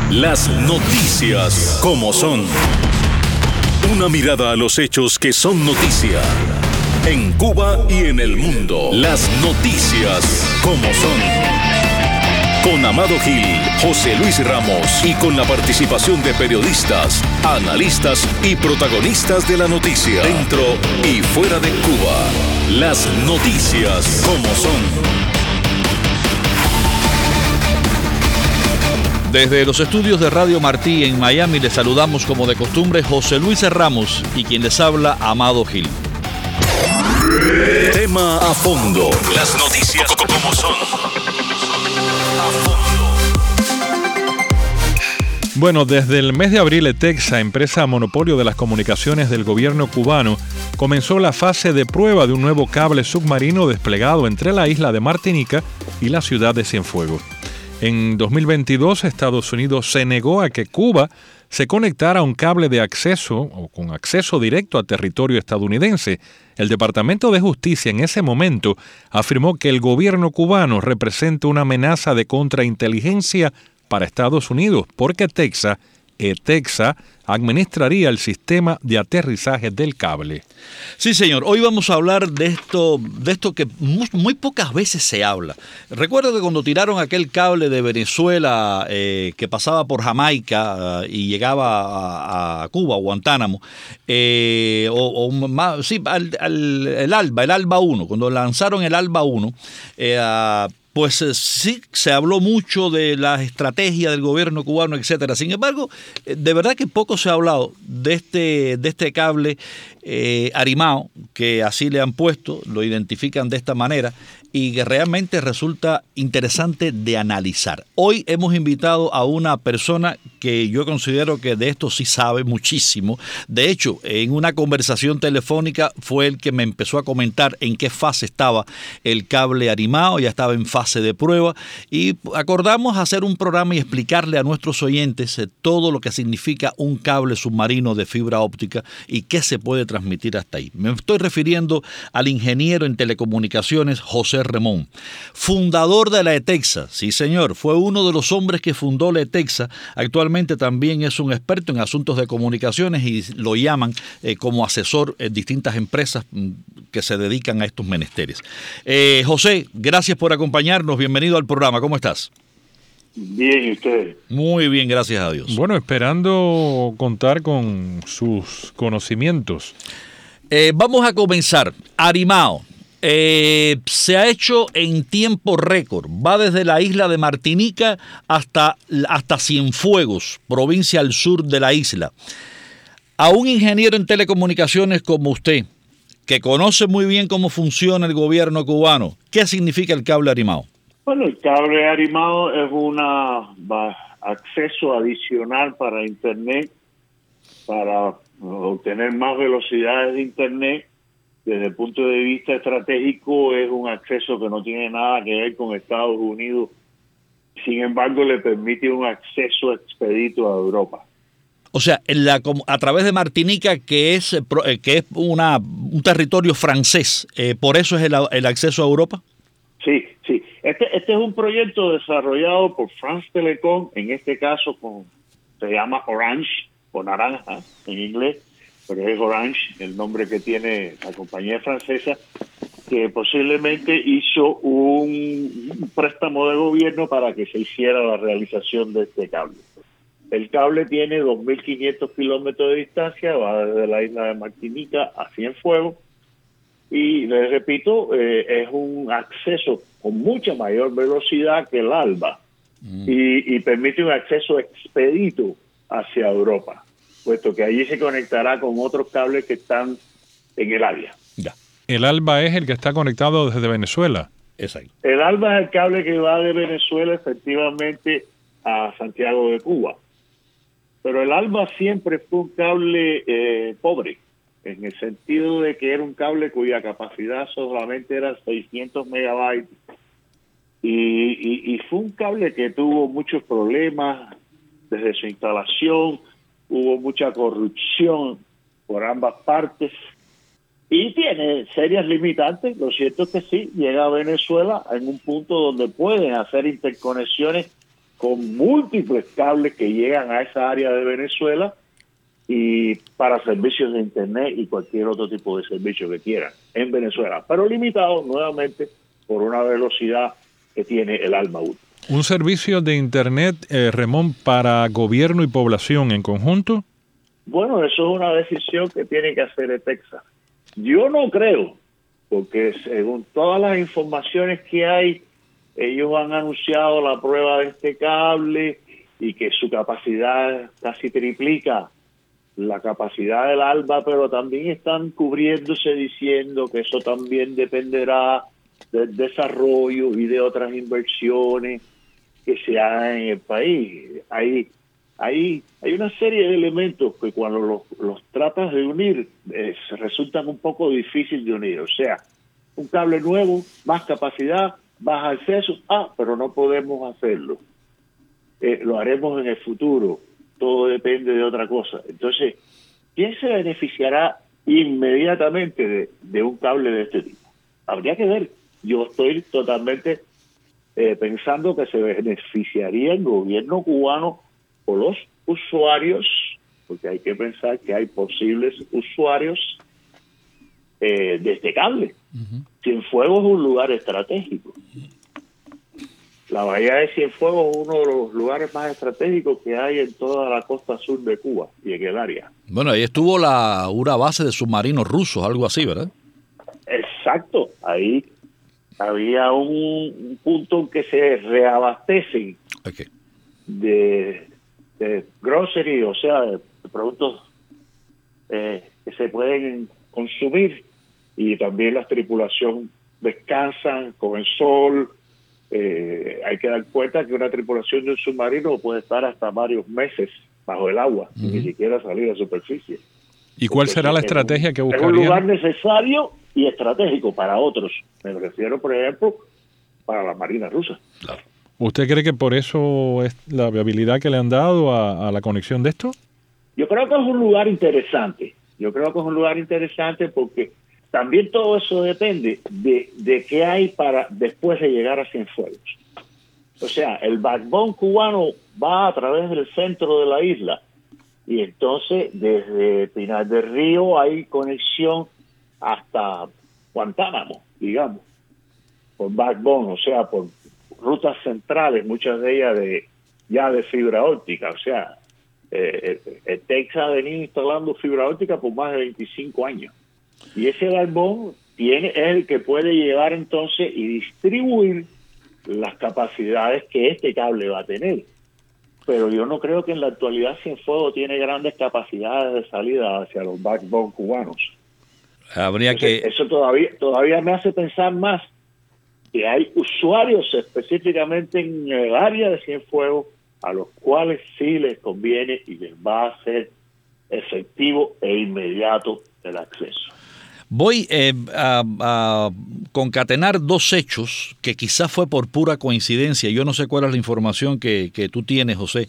Las noticias como son. Una mirada a los hechos que son noticia. En Cuba y en el mundo. Las noticias como son. Con Amado Gil, José Luis Ramos y con la participación de periodistas, analistas y protagonistas de la noticia. Dentro y fuera de Cuba. Las noticias como son. Desde los estudios de Radio Martí en Miami les saludamos como de costumbre José Luis Ramos y quien les habla Amado Gil. Tema a fondo. Las noticias como son. A fondo. Bueno, desde el mes de abril, ETEXA, empresa monopolio de las comunicaciones del gobierno cubano, comenzó la fase de prueba de un nuevo cable submarino desplegado entre la isla de Martinica y la ciudad de Cienfuegos. En 2022, Estados Unidos se negó a que Cuba se conectara a un cable de acceso o con acceso directo a territorio estadounidense. El Departamento de Justicia en ese momento afirmó que el gobierno cubano representa una amenaza de contrainteligencia para Estados Unidos porque ETEXA administraría el sistema de aterrizaje del cable. Sí, señor. Hoy vamos a hablar de esto que muy pocas veces se habla. Recuerdo que cuando tiraron aquel cable de Venezuela que pasaba por Jamaica y llegaba a Cuba, Guantánamo, el Alba 1, cuando lanzaron el Alba 1, pues sí, se habló mucho de la estrategia del gobierno cubano, etcétera. Sin embargo, de verdad que poco se ha hablado de este cable Arimao, que así le han puesto, lo identifican de esta manera, y que realmente resulta interesante de analizar. Hoy hemos invitado a una persona que yo considero que de esto sí sabe muchísimo. De hecho, en una conversación telefónica fue el que me empezó a comentar en qué fase estaba el cable Arimao, ya estaba en fase de prueba, y acordamos hacer un programa y explicarle a nuestros oyentes todo lo que significa un cable submarino de fibra óptica y qué se puede transmitir hasta ahí. Me estoy refiriendo al ingeniero en telecomunicaciones José Remón, fundador de la ETEXA. Sí, señor, fue uno de los hombres que fundó la ETEXA. Actualmente también es un experto en asuntos de comunicaciones y lo llaman como asesor en distintas empresas que se dedican a estos menesteres. José, gracias por acompañarnos. Bienvenido al programa. ¿Cómo estás? Bien, ¿y usted? Muy bien, gracias a Dios. Bueno, esperando contar con sus conocimientos. Vamos a comenzar. Arimao. Se ha hecho en tiempo récord. Va desde la isla de Martinica hasta Cienfuegos, provincia al sur de la isla. A un ingeniero en telecomunicaciones como usted, que conoce muy bien cómo funciona el gobierno cubano, ¿qué significa el cable Arimao? Bueno, el cable Arimao es un acceso adicional para Internet, para obtener más velocidades de Internet. Desde el punto de vista estratégico es un acceso que no tiene nada que ver con Estados Unidos. Sin embargo, le permite un acceso expedito a Europa. O sea, a través de Martinica, que es un territorio francés, ¿por eso es el acceso a Europa? Sí. Este es un proyecto desarrollado por France Telecom, en este caso se llama Orange, o naranja en inglés, pero es Orange, el nombre que tiene la compañía francesa, que posiblemente hizo un préstamo de gobierno para que se hiciera la realización de este cable. El cable tiene 2.500 kilómetros de distancia, va desde la isla de Martinica a Cienfuegos, y les repito, es un acceso con mucha mayor velocidad que el Alba, y permite un acceso expedito hacia Europa, puesto que allí se conectará con otros cables que están en el área. Ya. El Alba es el que está conectado desde Venezuela. Exacto. El Alba es el cable que va de Venezuela efectivamente a Santiago de Cuba. Pero el Alba siempre fue un cable pobre, en el sentido de que era un cable cuya capacidad solamente era 600 megabytes. Y fue un cable que tuvo muchos problemas desde su instalación, hubo mucha corrupción por ambas partes y tiene serias limitantes. Lo cierto es que sí, llega a Venezuela en un punto donde pueden hacer interconexiones con múltiples cables que llegan a esa área de Venezuela y para servicios de internet y cualquier otro tipo de servicio que quieran en Venezuela, pero limitado nuevamente por una velocidad que tiene el ALMA 1. ¿Un servicio de internet, Ramón, para gobierno y población en conjunto? Bueno, eso es una decisión que tiene que hacer ETEXA. Yo no creo, porque según todas las informaciones que hay, ellos han anunciado la prueba de este cable y que su capacidad casi triplica la capacidad del ALBA, pero también están cubriéndose diciendo que eso también dependerá del desarrollo y de otras inversiones que se hagan en el país. Hay una serie de elementos que cuando los tratas de unir resultan un poco difícil de unir. O sea, un cable nuevo, más capacidad, más acceso, pero no podemos hacerlo. Lo haremos en el futuro. Todo depende de otra cosa. Entonces, ¿quién se beneficiará inmediatamente de un cable de este tipo? Habría que ver. Yo estoy totalmente pensando que se beneficiaría el gobierno cubano o los usuarios, porque hay que pensar que hay posibles usuarios de este cable. Cienfuegos es un lugar estratégico. La bahía de Cienfuegos es uno de los lugares más estratégicos que hay en toda la costa sur de Cuba y en el área. Bueno, ahí estuvo una base de submarinos rusos, algo así, ¿verdad? Exacto. Ahí había un punto en que se reabastecen de grocery, o sea, de productos que se pueden consumir, y también la tripulación descansan con el sol. Hay que dar cuenta que una tripulación de un submarino puede estar hasta varios meses bajo el agua, y ni siquiera salir a superficie. ¿Y cuál será la estrategia que buscarían? Es un lugar necesario y estratégico para otros. Me refiero, por ejemplo, para la Marina rusa. Claro. ¿Usted cree que por eso es la viabilidad que le han dado a la conexión de esto? Yo creo que es un lugar interesante. Porque también todo eso depende de qué hay para después de llegar a Cienfuegos. O sea, el backbone cubano va a través del centro de la isla, y entonces desde Pinar del Río hay conexión hasta Guantánamo, digamos, por backbone, o sea, por rutas centrales, muchas de ellas ya de fibra óptica. O sea, Texas ha venido instalando fibra óptica por más de 25 años. Y ese backbone es el que puede llevar entonces y distribuir las capacidades que este cable va a tener. Pero yo no creo que en la actualidad Cienfuegos tiene grandes capacidades de salida hacia los backbone cubanos. Eso todavía me hace pensar más que hay usuarios específicamente en el área de Cienfuegos a los cuales sí les conviene y les va a ser efectivo e inmediato el acceso. Voy a concatenar dos hechos que quizás fue por pura coincidencia. Yo no sé cuál es la información que tú tienes, José.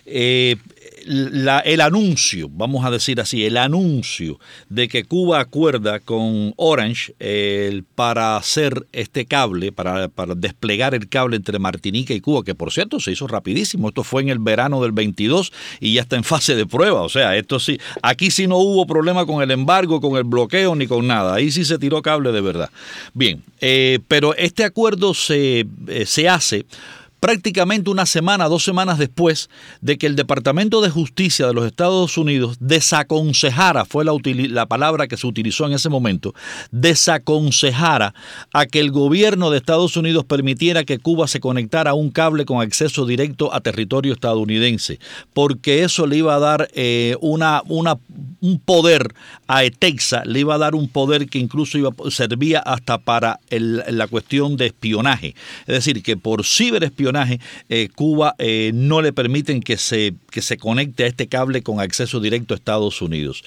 El anuncio, vamos a decir así, el anuncio de que Cuba acuerda con Orange para hacer este cable, para desplegar el cable entre Martinica y Cuba, que por cierto se hizo rapidísimo. Esto fue en el verano del 22 y ya está en fase de prueba. O sea, esto sí, aquí sí no hubo problema con el embargo, con el bloqueo ni con nada. Ahí sí se tiró cable de verdad. Bien, pero este acuerdo se hace prácticamente una semana, 2 semanas después de que el Departamento de Justicia de los Estados Unidos desaconsejara, fue la palabra que se utilizó en ese momento, desaconsejara a que el gobierno de Estados Unidos permitiera que Cuba se conectara a un cable con acceso directo a territorio estadounidense, porque eso le iba a dar un poder a ETEXA, le iba a dar un poder que incluso servía hasta para la cuestión de espionaje. Es decir, que por ciberespionaje Cuba no le permiten que se conecte a este cable con acceso directo a Estados Unidos.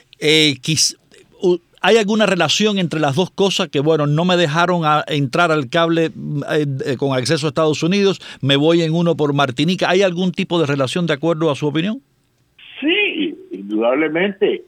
¿Hay alguna relación entre las dos cosas? Que bueno, no me dejaron entrar al cable con acceso a Estados Unidos, me voy en uno por Martinica. ¿Hay algún tipo de relación de acuerdo a su opinión? Sí, indudablemente.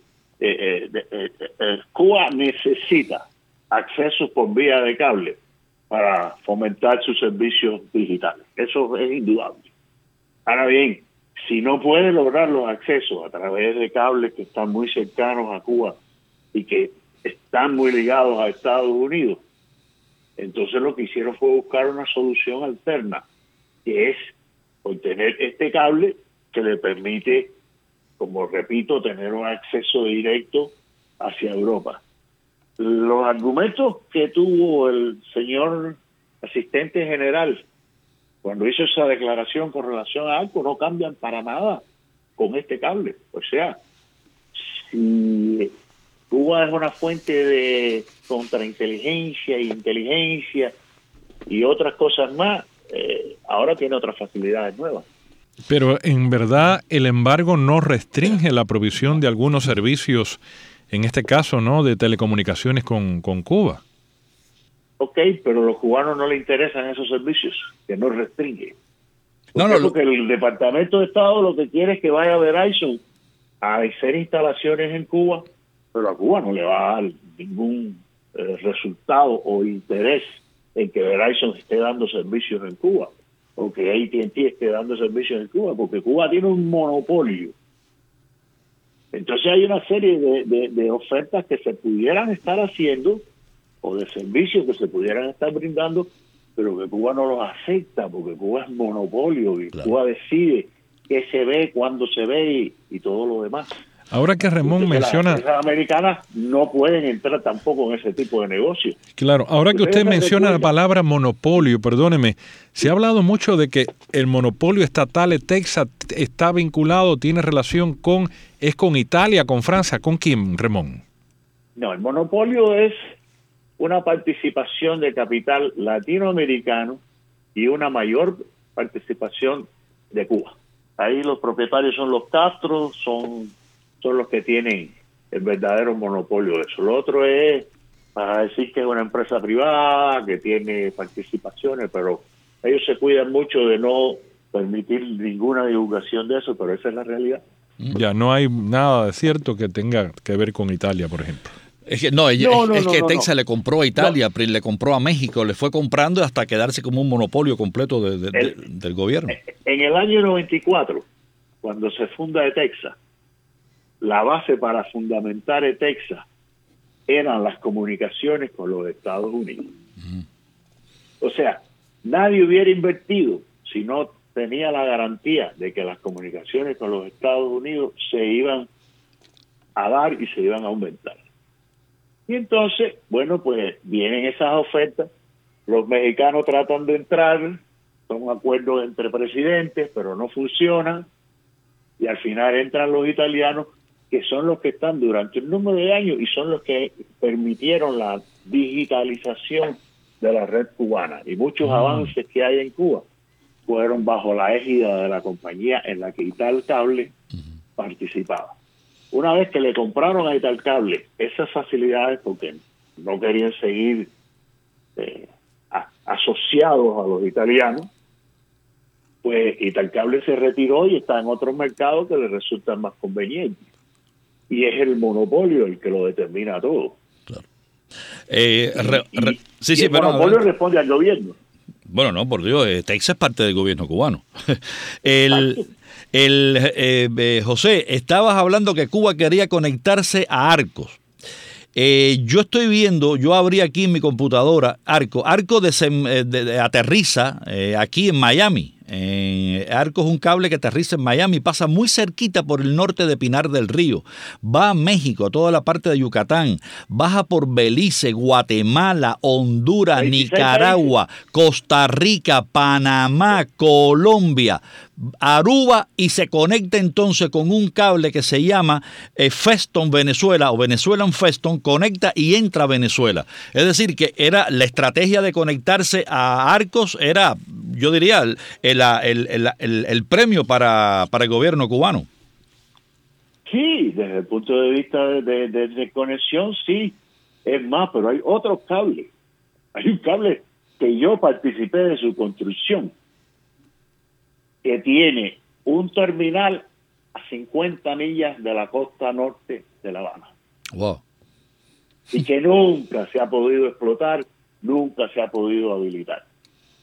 Cuba necesita acceso por vía de cable para fomentar sus servicios digitales. Eso es indudable. Ahora bien, si no puede lograr los accesos a través de cables que están muy cercanos a Cuba y que están muy ligados a Estados Unidos, entonces lo que hicieron fue buscar una solución alterna, que es obtener este cable que le permite, como repito, tener un acceso directo hacia Europa. Los argumentos que tuvo el señor asistente general cuando hizo esa declaración con relación a ARCO no cambian para nada con este cable. O sea, si Cuba es una fuente de contrainteligencia y inteligencia y otras cosas más, ahora tiene otras facilidades nuevas. Pero en verdad el embargo no restringe la provisión de algunos servicios, en este caso, ¿no?, de telecomunicaciones con Cuba. Ok, pero a los cubanos no les interesan esos servicios, que no restringe. Porque el Departamento de Estado lo que quiere es que vaya Verizon a hacer instalaciones en Cuba, pero a Cuba no le va a dar ningún resultado o interés en que Verizon esté dando servicios en Cuba, o que AT&T esté dando servicios en Cuba, porque Cuba tiene un monopolio. Entonces hay una serie de ofertas que se pudieran estar haciendo o de servicios que se pudieran estar brindando, pero que Cuba no los acepta porque Cuba es monopolio y claro, Cuba decide qué se ve, cuándo se ve y todo lo demás. Ahora que Ramón menciona... Las empresas americanas no pueden entrar tampoco en ese tipo de negocios. Claro, ahora que usted menciona la palabra monopolio, perdóneme, se ha hablado mucho de que el monopolio estatal de Texas está vinculado, tiene relación con Italia, con Francia, ¿con quién, Ramón? No, el monopolio es una participación de capital latinoamericano y una mayor participación de Cuba. Ahí los propietarios son los Castro, son los que tienen el verdadero monopolio de eso. Lo otro es para decir que es una empresa privada, que tiene participaciones, pero ellos se cuidan mucho de no permitir ninguna divulgación de eso, pero esa es la realidad. Ya, no hay nada de cierto que tenga que ver con Italia, por ejemplo. Es que Texas le compró a Italia, le compró a México, le fue comprando hasta quedarse como un monopolio completo del gobierno. En el año 94, cuando se funda Texas, la base para fundamentar Texas eran las comunicaciones con los Estados Unidos. O sea, nadie hubiera invertido si no tenía la garantía de que las comunicaciones con los Estados Unidos se iban a dar y se iban a aumentar. Y entonces, bueno, pues vienen esas ofertas, los mexicanos tratan de entrar, son acuerdos entre presidentes, pero no funcionan, y al final entran los italianos, que son los que están durante un número de años y son los que permitieron la digitalización de la red cubana. Y muchos avances que hay en Cuba fueron bajo la égida de la compañía en la que Italcable participaba. Una vez que le compraron a Italcable esas facilidades, porque no querían seguir asociados a los italianos, pues Italcable se retiró y está en otros mercados que le resultan más convenientes. Y es el monopolio el que lo determina todo. Claro. El monopolio responde al gobierno. Bueno, no, por Dios, Texas es parte del gobierno cubano. José, estabas hablando que Cuba quería conectarse a Arcos. Yo estoy viendo, yo abrí aquí en mi computadora Arco aterriza aquí en Miami. Arco es un cable que aterriza en Miami, pasa muy cerquita por el norte de Pinar del Río, va a México, a toda la parte de Yucatán, baja por Belice, Guatemala, Honduras, Nicaragua, Costa Rica, Panamá, Colombia, Aruba, y se conecta entonces con un cable que se llama Feston Venezuela o Venezuelan Feston, conecta y entra a Venezuela. Es decir, que era la estrategia de conectarse a Arcos, era, yo diría, el premio para el gobierno cubano. Sí, desde el punto de vista de conexión, sí. Es más, pero hay otros cables. Hay un cable que yo participé de su construcción, que tiene un terminal a 50 millas de la costa norte de La Habana. Wow. Y que nunca se ha podido explotar, nunca se ha podido habilitar.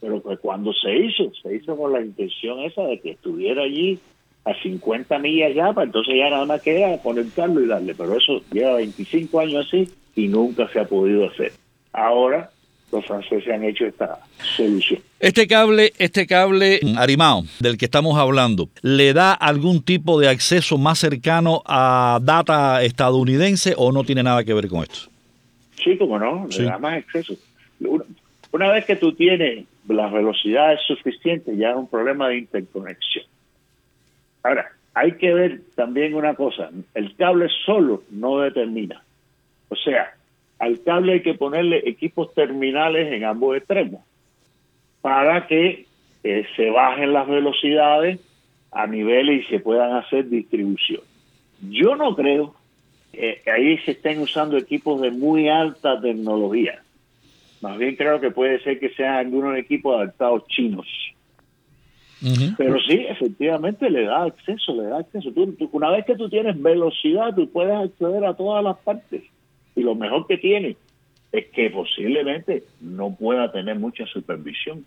Pero pues cuando se hizo con la intención esa de que estuviera allí a 50 millas ya, para entonces ya nada más queda conectarlo y darle. Pero eso lleva 25 años así y nunca se ha podido hacer. Ahora los franceses han hecho esta solución. Este cable Arimao, del que estamos hablando, ¿le da algún tipo de acceso más cercano a data estadounidense o no tiene nada que ver con esto? Sí, como no, Sí. le da más acceso. Una vez que tú tienes las velocidades suficientes, ya es un problema de interconexión. Ahora, hay que ver también una cosa, el cable solo no determina. O sea, al cable hay que ponerle equipos terminales en ambos extremos para que se bajen las velocidades a niveles y se puedan hacer distribución. Yo no creo que ahí se estén usando equipos de muy alta tecnología. Más bien creo que puede ser que sean algunos equipos adaptados chinos. Uh-huh. Pero sí, efectivamente le da acceso. Una vez que tú tienes velocidad, tú puedes acceder a todas las partes. Y lo mejor que tiene es que posiblemente no pueda tener mucha supervisión.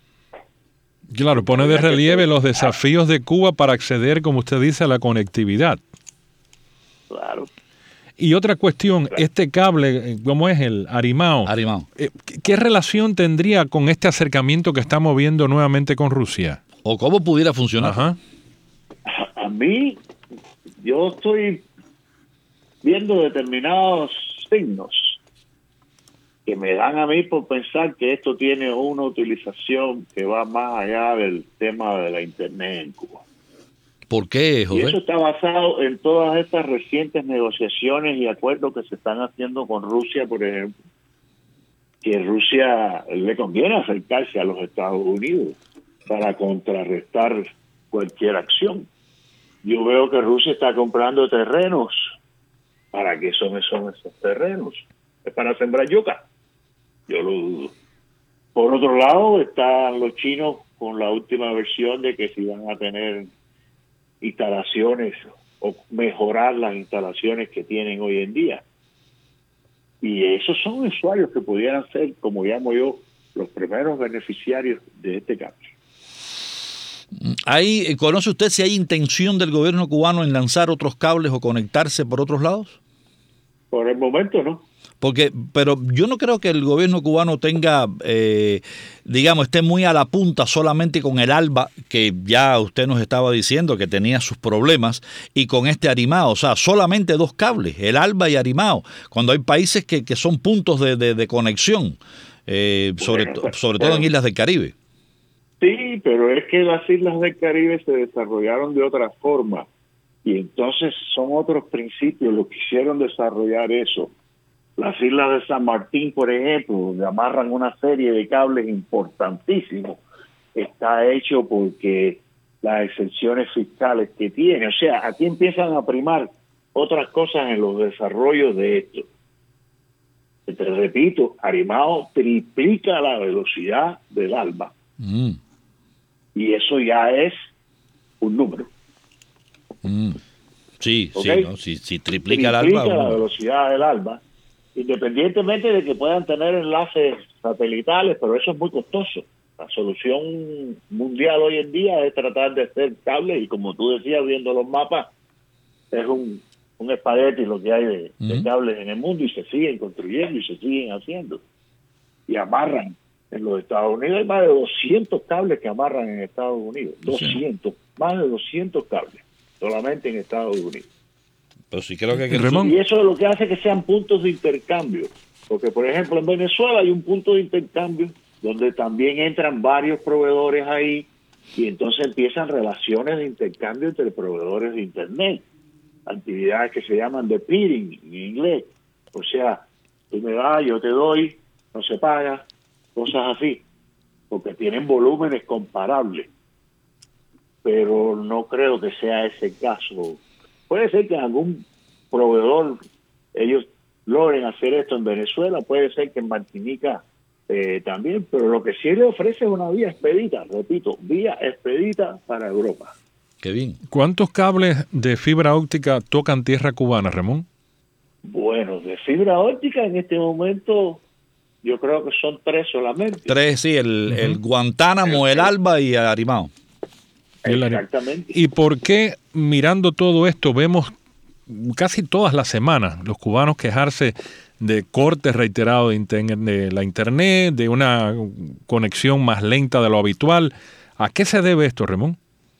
Claro, pone de relieve los desafíos de Cuba para acceder, como usted dice, a la conectividad. Claro. Y otra cuestión, este cable, ¿cómo es el Arimao? Arimao. ¿Qué relación tendría con este acercamiento que estamos viendo nuevamente con Rusia? ¿O cómo pudiera funcionar? Ajá. A mí, yo estoy viendo determinados signos que me dan a mí por pensar que esto tiene una utilización que va más allá del tema de la Internet en Cuba. ¿Por qué, Y José? eso está basado en todas estas recientes negociaciones y acuerdos que se están haciendo con Rusia, por ejemplo, que Rusia le conviene acercarse a los Estados Unidos para contrarrestar cualquier acción. Yo veo que Rusia está comprando terrenos. ¿Para qué son esos terrenos? ¿Es para sembrar yuca? Yo lo dudo. Por otro lado, están los chinos con la última versión de que si van a tener instalaciones o mejorar las instalaciones que tienen hoy en día. Y esos son usuarios que pudieran ser, como llamo yo, los primeros beneficiarios de este cambio. ¿Conoce usted si hay intención del gobierno cubano en lanzar otros cables o conectarse por otros lados? Por el momento no. Pero yo no creo que el gobierno cubano tenga, esté muy a la punta solamente con el ALBA, que ya usted nos estaba diciendo que tenía sus problemas, y con este Arimao. O sea, solamente dos cables, el ALBA y Arimao, cuando hay países que son puntos de conexión, sobre todo en islas del Caribe. Sí, pero es que las islas del Caribe se desarrollaron de otra forma, y entonces son otros principios los que hicieron desarrollar eso. Las islas de San Martín, por ejemplo, donde amarran una serie de cables importantísimos, está hecho porque las exenciones fiscales que tiene. O sea, aquí empiezan a primar otras cosas en los desarrollos de esto. Te repito, Arimao triplica la velocidad del ALBA. Y eso ya es un número. Sí, ¿Okay? sí, ¿no? Si triplica el ALBA. La velocidad del ALBA, independientemente de que puedan tener enlaces satelitales, pero eso es muy costoso. La solución mundial hoy en día es tratar de hacer cables, y como tú decías, viendo los mapas, es un espagueti lo que hay de cables en el mundo, y se siguen construyendo y se siguen haciendo. Y amarran. En los Estados Unidos hay más de 200 cables que amarran en Estados Unidos. 200, más de 200 cables, solamente en Estados Unidos. Pero sí creo que Y eso es lo que hace que sean puntos de intercambio. Porque, por ejemplo, en Venezuela hay un punto de intercambio donde también entran varios proveedores ahí, y entonces empiezan relaciones de intercambio entre proveedores de Internet. Actividades que se llaman de peering en inglés. O sea, tú me das, yo te doy, no se paga, cosas así, porque tienen volúmenes comparables. Pero no creo que sea ese caso. Puede ser que algún proveedor ellos logren hacer esto en Venezuela, puede ser que en Martinica también, pero lo que sí le ofrece es una vía expedita, repito, vía expedita para Europa. Qué bien. ¿Cuántos cables de fibra óptica tocan tierra cubana, Ramón? Bueno, de fibra óptica en este momento Yo creo que son 3 solamente. 3, sí, el Guantánamo, el Alba y el Arimao. Exactamente. ¿Y por qué, mirando todo esto, vemos casi todas las semanas los cubanos quejarse de cortes reiterados de la internet, de una conexión más lenta de lo habitual? ¿A qué se debe esto, Ramón?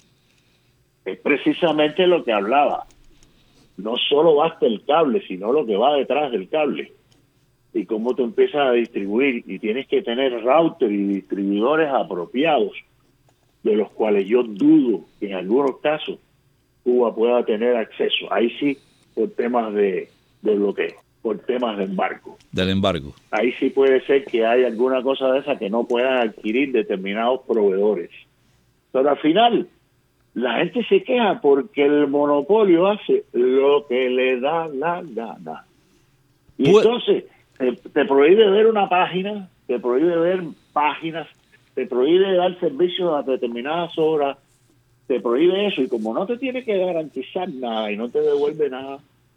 Es precisamente lo que hablaba. No solo basta el cable, sino lo que va detrás del cable. Y cómo tú empiezas a distribuir. Y tienes que tener router y distribuidores apropiados, de los cuales yo dudo que en algunos casos Cuba pueda tener acceso. Ahí sí, por temas de bloqueo, por temas de embargo. Del embargo. Ahí sí puede ser que haya alguna cosa de esa que no puedan adquirir determinados proveedores. Pero al final, la gente se queja porque el monopolio hace lo que le da la gana. Y entonces te prohíbe ver una página, te prohíbe ver páginas, te prohíbe dar servicios a determinadas horas, te prohíbe eso, y como no te tiene que garantizar nada y no te devuelve nada,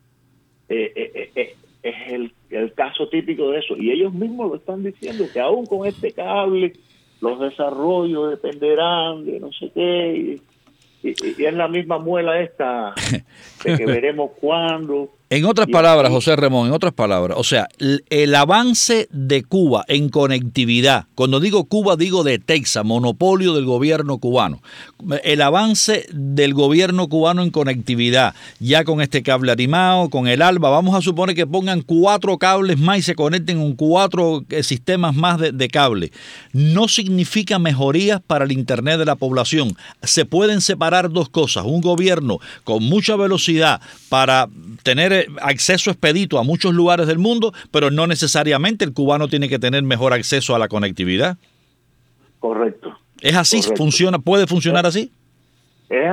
es el caso típico de eso. Y ellos mismos lo están diciendo, que aún con este cable los desarrollos dependerán de no sé qué, y es la misma muela esta de que veremos cuándo. En otras palabras, José Ramón, o sea, el avance de Cuba en conectividad, cuando digo Cuba digo de Texas, monopolio del gobierno cubano, el avance del gobierno cubano en conectividad, ya con este cable Arimao, con el Alba, vamos a suponer que pongan 4 cables más y se conecten con 4 sistemas más de cable, no significa mejorías para el Internet de la población. Se pueden separar 2 cosas, un gobierno con mucha velocidad para tener acceso expedito a muchos lugares del mundo, pero no necesariamente el cubano tiene que tener mejor acceso a la conectividad. Correcto. ¿Es así? Correcto. ¿Puede funcionar así? Es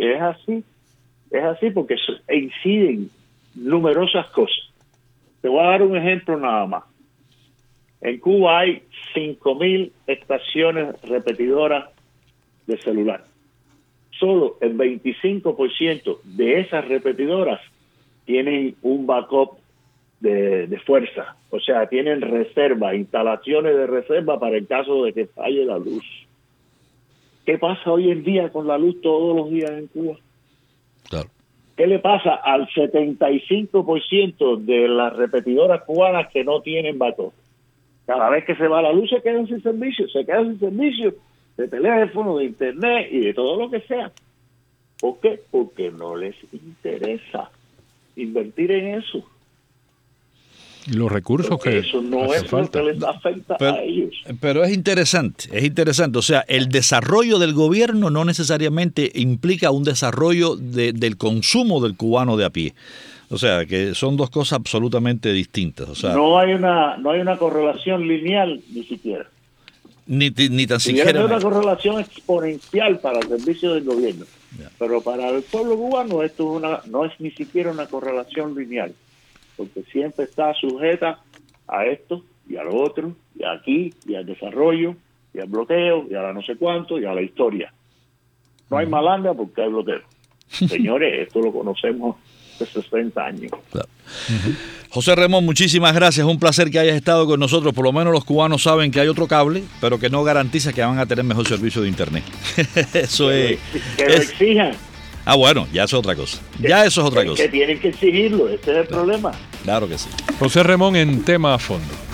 así porque inciden numerosas cosas. Te voy a dar un ejemplo nada más. En Cuba hay 5,000 estaciones repetidoras de celular. Solo el 25% de esas repetidoras tienen un backup de fuerza, o sea, tienen reserva, instalaciones de reserva para el caso de que falle la luz. ¿Qué pasa hoy en día con la luz todos los días en Cuba? Claro. ¿Qué le pasa al 75% de las repetidoras cubanas que no tienen backup? Cada vez que se va la luz se quedan sin servicio, de teléfono, de internet y de todo lo que sea. ¿Por qué? Porque no les interesa invertir en eso. Y los recursos porque que eso no es lo que les afecta a ellos. Pero es interesante. O sea, el desarrollo del gobierno no necesariamente implica un desarrollo del consumo del cubano de a pie. O sea, que son 2 cosas absolutamente distintas. O sea, no hay una correlación lineal ni siquiera. Ni tan siquiera. Hay una correlación exponencial para el servicio del gobierno. Yeah. Pero para el pueblo cubano esto no es ni siquiera una correlación lineal, porque siempre está sujeta a esto y a lo otro, y aquí, y al desarrollo, y al bloqueo, y a la no sé cuánto, y a la historia. No hay malanga porque hay bloqueo. Señores, esto lo conocemos de 60 años. Claro. José Ramón, muchísimas gracias. Un placer que hayas estado con nosotros. Por lo menos los cubanos saben que hay otro cable, pero que no garantiza que van a tener mejor servicio de internet. Eso es. Que lo exijan. Bueno, ya es otra cosa. Ya eso es otra cosa. Que tienen que exigirlo. Ese es el problema. Claro que sí. José Ramón en Tema a Fondo.